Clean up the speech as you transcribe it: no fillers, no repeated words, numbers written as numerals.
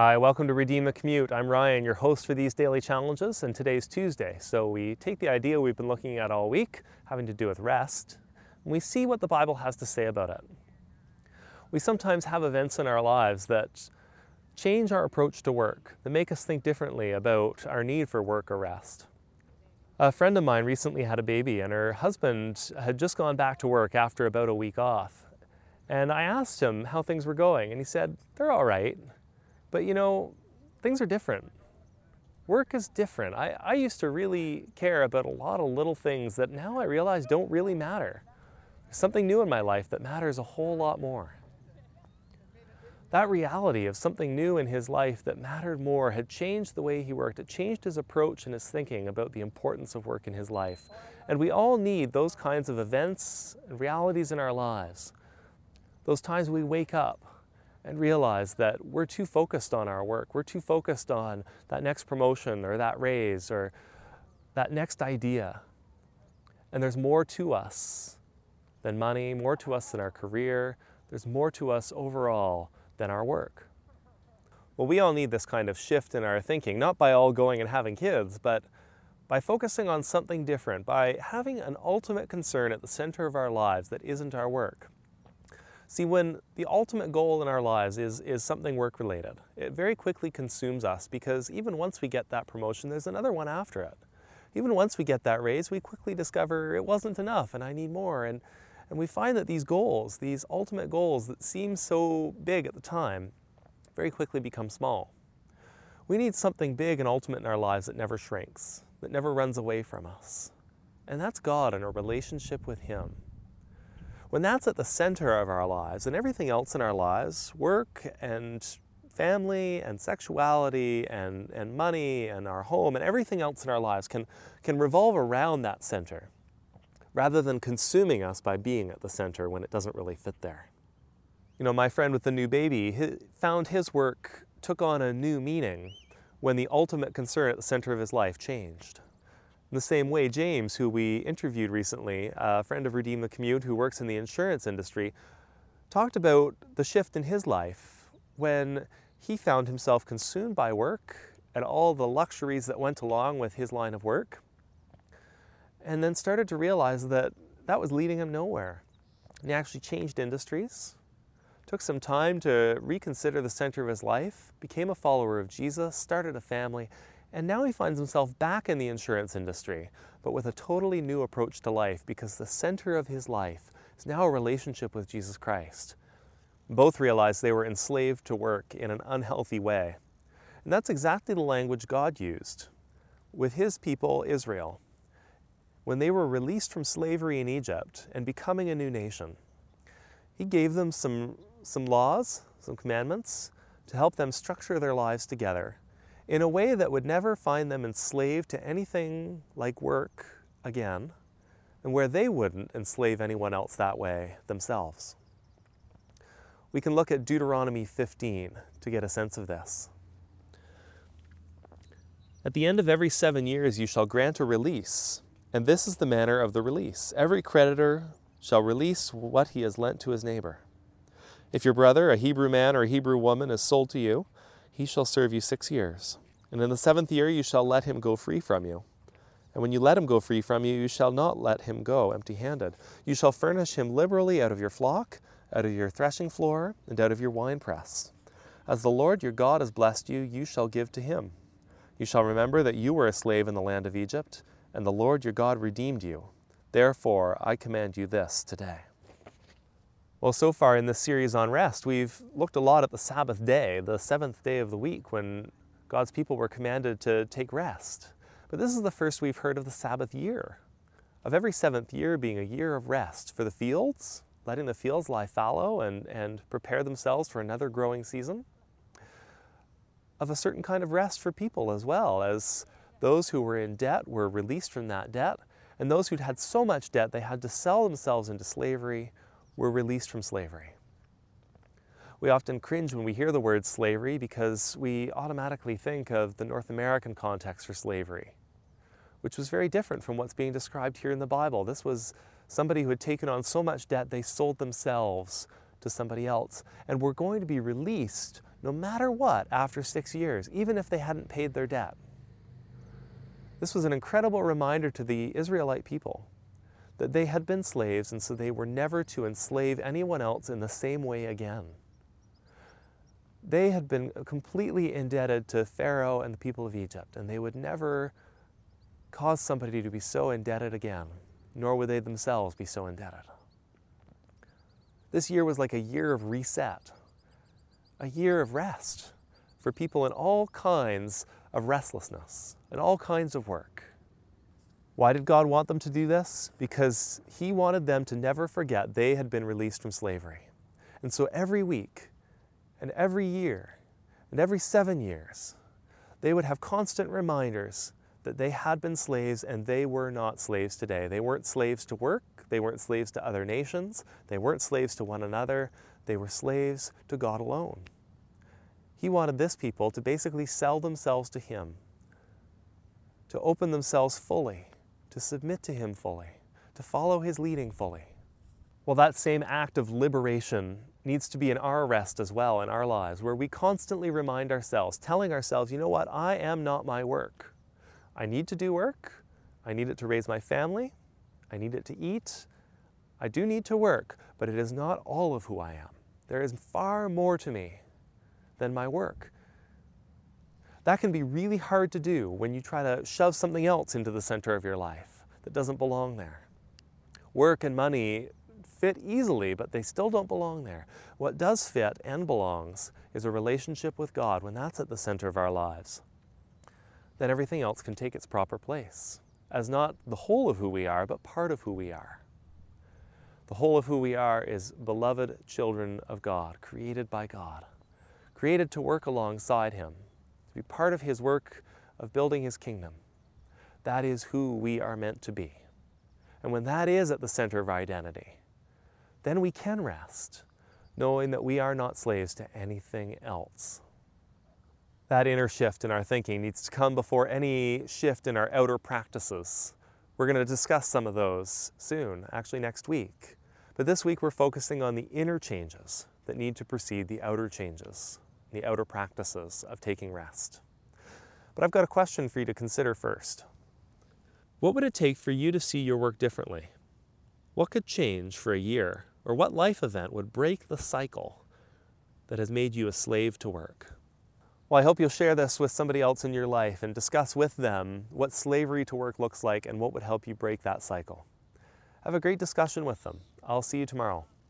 Hi, welcome to Redeem the Commute. I'm Ryan, your host for these daily challenges, and today's Tuesday. So we take the idea we've been looking at all week, having to do with rest, and we see what the Bible has to say about it. We sometimes have events in our lives that change our approach to work, that make us think differently about our need for work or rest. A friend of mine recently had a baby, and her husband had just gone back to work after about a week off. And I asked him how things were going, and he said, they're all right. But you know, things are different. Work is different. I used to really care about a lot of little things that now I realize don't really matter. There's something new in my life that matters a whole lot more. That reality of something new in his life that mattered more had changed the way he worked. It changed his approach and his thinking about the importance of work in his life. And we all need those kinds of events and realities in our lives. Those times we wake up and realize that we're too focused on our work. We're too focused on that next promotion or that raise or that next idea. And there's more to us than money, more to us than our career. There's more to us overall than our work. Well, we all need this kind of shift in our thinking, not by all going and having kids, but by focusing on something different, by having an ultimate concern at the center of our lives that isn't our work. See, when the ultimate goal in our lives is something work-related, it very quickly consumes us because even once we get that promotion, there's another one after it. Even once we get that raise, we quickly discover it wasn't enough and I need more. And we find that these goals, these ultimate goals that seem so big at the time, very quickly become small. We need something big and ultimate in our lives that never shrinks, that never runs away from us. And that's God and our relationship with Him. When that's at the center of our lives and everything else in our lives, work and family and sexuality and money and our home and everything else in our lives can revolve around that center rather than consuming us by being at the center when it doesn't really fit there. You know, my friend with the new baby found his work took on a new meaning when the ultimate concern at the center of his life changed. In the same way, James, who we interviewed recently, a friend of Redeem the Commute who works in the insurance industry, talked about the shift in his life when he found himself consumed by work and all the luxuries that went along with his line of work, and then started to realize that that was leading him nowhere. And he actually changed industries, took some time to reconsider the center of his life, became a follower of Jesus, started a family, and now he finds himself back in the insurance industry, but with a totally new approach to life because the center of his life is now a relationship with Jesus Christ. Both realized they were enslaved to work in an unhealthy way. And that's exactly the language God used with His people, Israel, when they were released from slavery in Egypt and becoming a new nation. He gave them some laws, some commandments, to help them structure their lives together in a way that would never find them enslaved to anything like work again, and where they wouldn't enslave anyone else that way themselves. We can look at Deuteronomy 15 to get a sense of this. At the end of every 7 years you shall grant a release, and this is the manner of the release. Every creditor shall release what he has lent to his neighbor. If your brother, a Hebrew man or a Hebrew woman, is sold to you, he shall serve you 6 years. And in the 7th year you shall let him go free from you. And when you let him go free from you, you shall not let him go empty-handed. You shall furnish him liberally out of your flock, out of your threshing floor, and out of your winepress. As the Lord your God has blessed you, you shall give to him. You shall remember that you were a slave in the land of Egypt, and the Lord your God redeemed you. Therefore I command you this today. Well, so far in this series on rest, we've looked a lot at the Sabbath day, the 7th day of the week, when God's people were commanded to take rest. But this is the first we've heard of the Sabbath year, of every 7th year being a year of rest for the fields, letting the fields lie fallow and prepare themselves for another growing season, of a certain kind of rest for people as well, as those who were in debt were released from that debt, and those who'd had so much debt they had to sell themselves into slavery were released from slavery. We often cringe when we hear the word slavery because we automatically think of the North American context for slavery, which was very different from what's being described here in the Bible. This was somebody who had taken on so much debt they sold themselves to somebody else and were going to be released no matter what after 6 years, even if they hadn't paid their debt. This was an incredible reminder to the Israelite people that they had been slaves, and so they were never to enslave anyone else in the same way again. They had been completely indebted to Pharaoh and the people of Egypt, and they would never cause somebody to be so indebted again, nor would they themselves be so indebted. This year was like a year of reset, a year of rest for people in all kinds of restlessness and all kinds of work. Why did God want them to do this? Because He wanted them to never forget they had been released from slavery. And so every week, and every year, and every 7 years, they would have constant reminders that they had been slaves and they were not slaves today. They weren't slaves to work, they weren't slaves to other nations, they weren't slaves to one another, they were slaves to God alone. He wanted this people to basically sell themselves to Him, to open themselves fully, to submit to Him fully, to follow His leading fully. Well, that same act of liberation needs to be in our rest as well in our lives, where we constantly remind ourselves, telling ourselves, you know what, I am not my work. I need to do work. I need it to raise my family. I need it to eat. I do need to work, but it is not all of who I am. There is far more to me than my work. That can be really hard to do when you try to shove something else into the center of your life that doesn't belong there. Work and money fit easily, but they still don't belong there. What does fit and belongs is a relationship with God. When that's at the center of our lives, then everything else can take its proper place as not the whole of who we are, but part of who we are. The whole of who we are is beloved children of God, created by God, created to work alongside Him, to be part of His work of building His kingdom. That is who we are meant to be. And when that is at the center of our identity, then we can rest, knowing that we are not slaves to anything else. That inner shift in our thinking needs to come before any shift in our outer practices. We're going to discuss some of those soon, actually next week. But this week we're focusing on the inner changes that need to precede the outer changes, the outer practices of taking rest. But I've got a question for you to consider first. What would it take for you to see your work differently? What could change for a year, or what life event would break the cycle that has made you a slave to work? Well, I hope you'll share this with somebody else in your life and discuss with them what slavery to work looks like and what would help you break that cycle. Have a great discussion with them. I'll see you tomorrow.